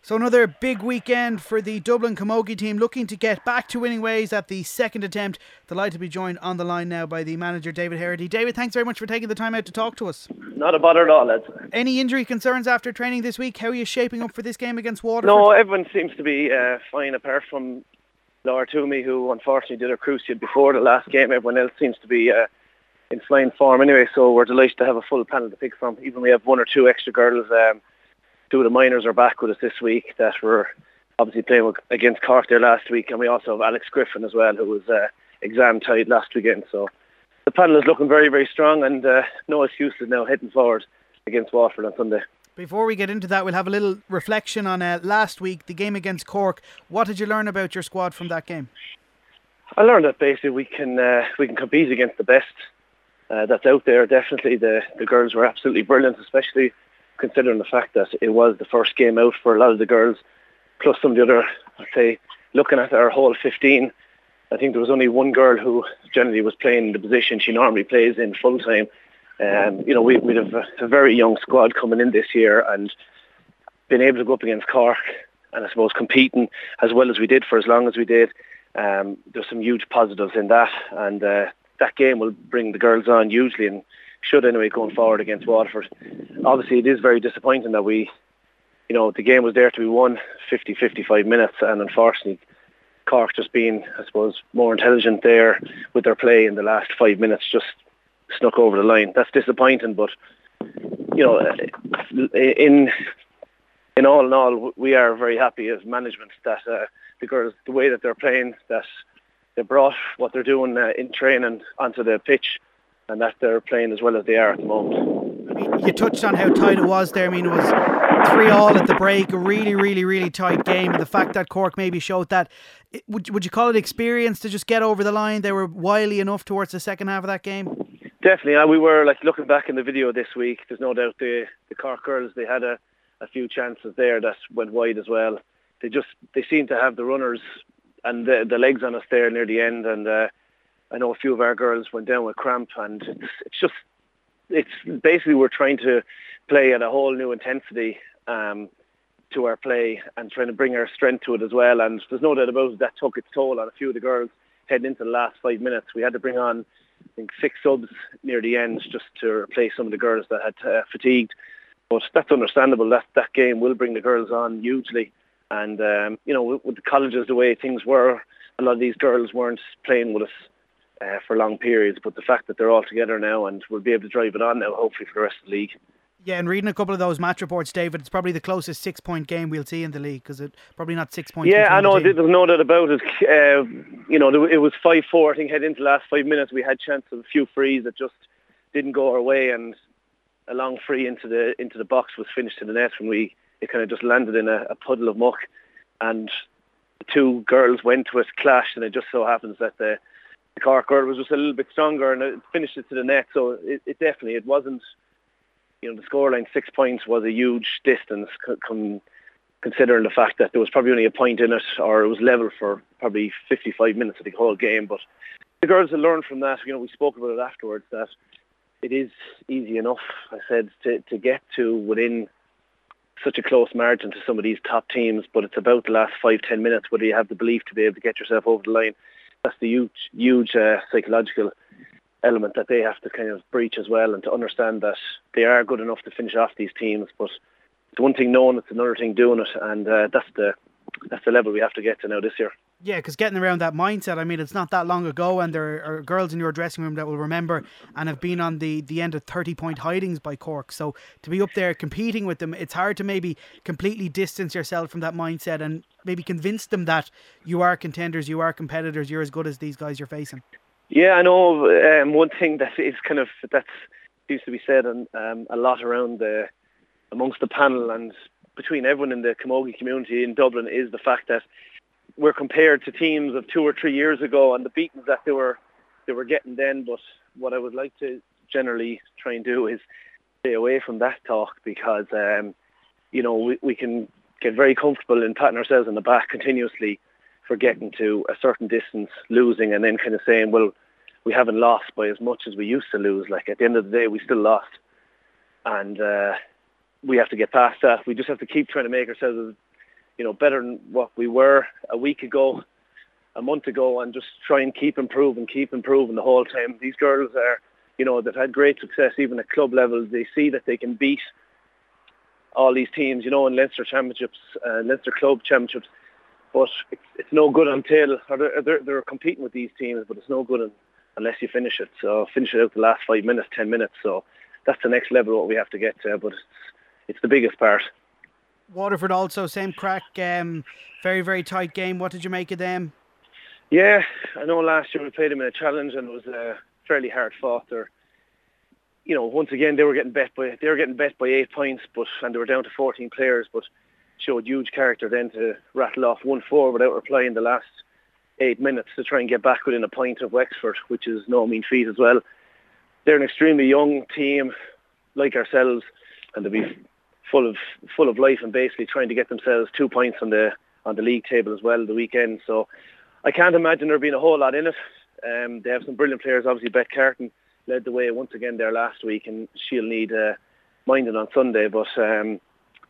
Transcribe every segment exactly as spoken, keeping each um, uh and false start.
So another big weekend for the Dublin Camogie team, looking to get back to winning ways at the second attempt. Delighted to be joined on the line now by the manager, David Herity. David, thanks very much for taking the time out to talk to us. Not a bother at all, lads. Any injury concerns after training this week? How are you shaping up for this game against Waterford? No, everyone seems to be uh, fine apart from Laura Toomey, who unfortunately did her cruciate before the last game. Everyone else seems to be uh, in flying form anyway, so we're delighted to have a full panel to pick from. Even we have one or two extra girls. Um, two of the minors are back with us this week that were obviously playing against Cork there last week, and we also have Alex Griffin as well, who was uh, exam tied last weekend. So the panel is looking very, very strong, and uh, no excuses now heading forward against Waterford on Sunday. Before we get into that, we'll have a little reflection on uh, last week, the game against Cork. What did you learn about your squad from that game? I learned that basically we can uh, we can compete against the best uh, that's out there. Definitely the, the girls were absolutely brilliant, especially considering the fact that it was the first game out for a lot of the girls, plus some of the other, I'd say, looking at our whole fifteen, I think there was only one girl who generally was playing the position she normally plays in full time. Um, you know, we, we'd have a, a very young squad coming in this year, and being able to go up against Cork and I suppose competing as well as we did for as long as we did, um, there's some huge positives in that, and uh, that game will bring the girls on hugely and should anyway going forward against Waterford. Obviously it is very disappointing that we, you know, the game was there to be won fifty, fifty-five minutes, and unfortunately Cork just being, I suppose, more intelligent there with their play in the last five minutes just snuck over the line. That's disappointing, but you know, in in all in all, we are very happy as management that uh, the girls, the way that they're playing, that they brought what they're doing uh, in training onto the pitch, and that they're playing as well as they are at the moment. I mean, you touched on how tight it was there. I mean, it was three all at the break, a really, really, really tight game, and the fact that Cork maybe showed that, would, would you call it experience to just get over the line? They were wily enough towards the second half of that game? Definitely. Uh, we were, like, looking back in the video this week, there's no doubt the, the Cork girls, they had a, a few chances there that went wide as well. They just, they seemed to have the runners and the, the legs on us there near the end, and uh, I know a few of our girls went down with cramp, and it's, it's just, it's basically we're trying to play at a whole new intensity um, to our play and trying to bring our strength to it as well. And there's no doubt about it, that took its toll on a few of the girls heading into the last five minutes. We had to bring on, I think, six subs near the end just to replace some of the girls that had uh, fatigued. But that's understandable. That that game will bring the girls on hugely. And, um, you know, with, with the colleges, the way things were, a lot of these girls weren't playing with us Uh, for long periods, but the fact that they're all together now and we'll be able to drive it on now, hopefully, for the rest of the league. Yeah, and reading a couple of those match reports, David, it's probably the closest six-point game we'll see in the league, because it's probably not six points. Yeah, I know, the there's no doubt about it. Uh, you know, it was five four, I think, heading into the last five minutes. We had chance of a few frees that just didn't go our way, and a long free into the into the box was finished in the net when we it kind of just landed in a, a puddle of muck, and the two girls went to it, clashed, and it just so happens that the The Cork girl was just a little bit stronger and it finished it to the net. So it, it definitely, it wasn't, you know, the scoreline six points was a huge distance con- considering the fact that there was probably only a point in it, or it was level for probably fifty-five minutes of the whole game. But the girls have learned from that. You know, we spoke about it afterwards, that it is easy enough, I said, to, to get to within such a close margin to some of these top teams, but it's about the last five, ten minutes whether you have the belief to be able to get yourself over the line. That's the huge, huge uh, psychological element that they have to kind of breach as well, and to understand that they are good enough to finish off these teams. But it's one thing knowing, it's another thing doing it, and uh, that's the that's the level we have to get to now this year. Yeah, because getting around that mindset, I mean, it's not that long ago, and there are girls in your dressing room that will remember and have been on the, the end of thirty-point hidings by Cork. So to be up there competing with them, it's hard to maybe completely distance yourself from that mindset and maybe convince them that you are contenders, you are competitors, you're as good as these guys you're facing. Yeah, I know. Um, one thing that is kind of, that seems to be said and um, a lot around the, amongst the panel and between everyone in the camogie community in Dublin is the fact that we're compared to teams of two or three years ago and the beatings that they were they were getting then. But what I would like to generally try and do is stay away from that talk, because um, you know, we, we can get very comfortable in patting ourselves on the back continuously for getting to a certain distance, losing, and then kind of saying, well, we haven't lost by as much as we used to lose. Like, at the end of the day, we still lost, and uh, we have to get past that. We just have to keep trying to make ourselves you know, better than what we were a week ago, a month ago, and just try and keep improving, keep improving the whole time. These girls are, you know, they've had great success even at club level. They see that they can beat all these teams, you know, in Leinster Championships, uh, Leinster Club Championships. But it's, it's no good until, or they're, they're, they're competing with these teams, but it's no good un, unless you finish it. So finish it out the last five minutes, ten minutes. So that's the next level what we have to get to, but it's, it's the biggest part. Waterford also, same crack, um, very, very tight game. What did you make of them? Yeah, I know last year we played them in a challenge and it was uh, fairly hard fought. They're, you know, once again they were getting bet by they were getting bet by eight points, but and they were down to fourteen players, but showed huge character then to rattle off one four without replying the last eight minutes to try and get back within a point of Wexford, which is no mean feat as well. They're an extremely young team like ourselves, and they'll be full of full of life and basically trying to get themselves two points on the on the league table as well the weekend. So I can't imagine there being a whole lot in it. Um, they have some brilliant players. Obviously, Beth Carton led the way once again there last week, and she'll need uh, minding on Sunday. But um,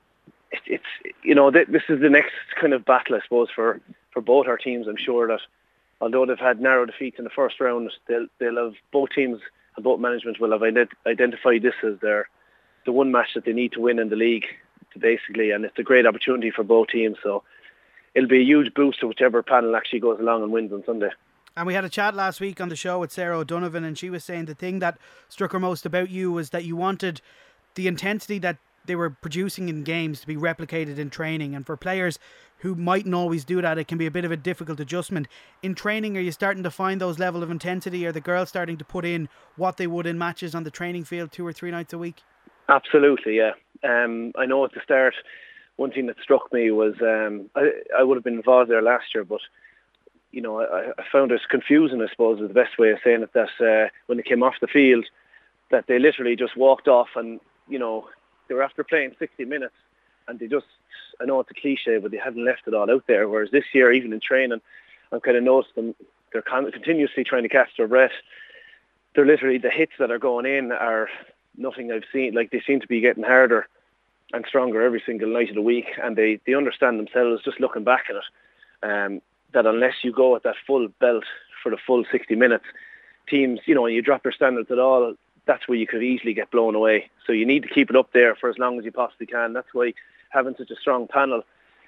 it, it's you know th- this is the next kind of battle, I suppose, for, for both our teams. I'm sure that although they've had narrow defeats in the first round, they'll they'll have both teams and both management will have ident- identified this as their the one match that they need to win in the league, to basically, and it's a great opportunity for both teams. So it'll be a huge boost to whichever panel actually goes along and wins on Sunday. And we had a chat last week on the show with Sarah O'Donovan, and she was saying the thing that struck her most about you was that you wanted the intensity that they were producing in games to be replicated in training. And for players who mightn't always do that, it can be a bit of a difficult adjustment. In training, are you starting to find those level of intensity? Are the girls starting to put in what they would in matches on the training field two or three nights a week? Absolutely, yeah. Um, I know at the start, one thing that struck me was um, I, I would have been involved there last year, but you know, I, I found it confusing, I suppose, is the best way of saying it, that uh, when they came off the field, that they literally just walked off and, you know, they were after playing sixty minutes and they just, I know it's a cliche, but they hadn't left it all out there. Whereas this year, even in training, I've kind of noticed them, they're con- continuously trying to catch their breath. They're literally, the hits that are going in are nothing I've seen. Like, they seem to be getting harder and stronger every single night of the week, and they, they understand themselves just looking back at it, um, that unless you go at that full belt for the full sixty minutes, teams, you know, and you drop your standards at all, that's where you could easily get blown away. So you need to keep it up there for as long as you possibly can. That's why having such a strong panel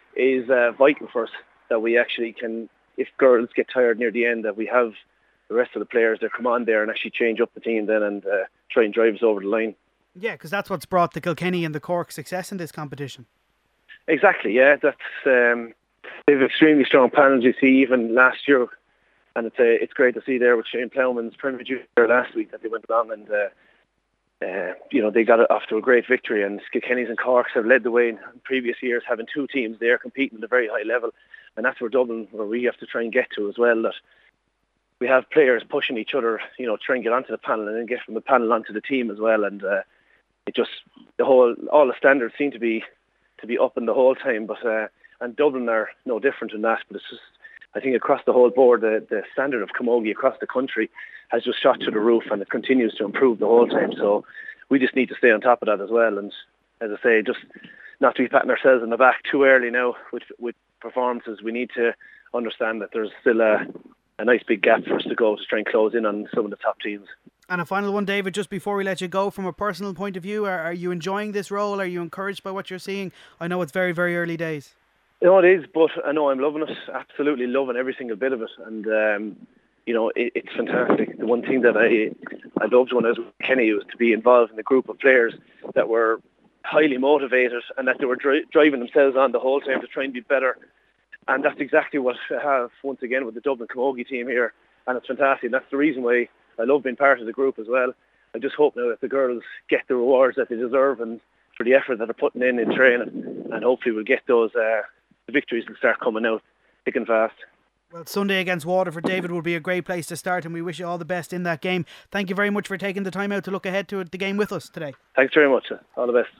is uh, vital for us, that we actually can, if girls get tired near the end, that we have the rest of the players that come on there and actually change up the team then and uh, try and drive us over the line. Yeah, because that's what's brought the Kilkenny and the Cork success in this competition. Exactly, yeah. That's um, they have extremely strong panels. You see, even last year, and it's uh, it's great to see there with Shane Plowman's Premier Junior last week that they went along and uh, uh, you know, they got it off to a great victory. And Kilkennys and Corks have led the way in previous years, having two teams there competing at a very high level, and that's where Dublin, where we have to try and get to as well. That we have players pushing each other, you know, try and get onto the panel and then get from the panel onto the team as well. And uh, it just the whole all the standards seem to be to be up in the whole time. But uh, and Dublin are no different in that. But it's just, I think across the whole board, the, the standard of camogie across the country has just shot to the roof, and it continues to improve the whole time. So we just need to stay on top of that as well. And as I say, just not to be patting ourselves on the back too early now with with performances. We need to understand that there's still a, a nice big gap for us to go to try and close in on some of the top teams. And a final one, David, just before we let you go, from a personal point of view, are, are you enjoying this role? Are you encouraged by what you're seeing? I know it's very, very early days. You know, it is, but I know I'm loving it, absolutely loving every single bit of it. And, um, you know, it, it's fantastic. The one thing that I I loved when I was with Kenny was to be involved in a group of players that were highly motivated and that they were dri- driving themselves on the whole time to try and be better. And that's exactly what I have, once again, with the Dublin Camogie team here. And it's fantastic. And that's the reason why I love being part of the group as well. I just hope now that the girls get the rewards that they deserve and for the effort that they're putting in in training. And hopefully we'll get those uh, the victories will start coming out thick and fast. Well, Sunday against Waterford, David, will be a great place to start, and we wish you all the best in that game. Thank you very much for taking the time out to look ahead to the game with us today. Thanks very much. All the best.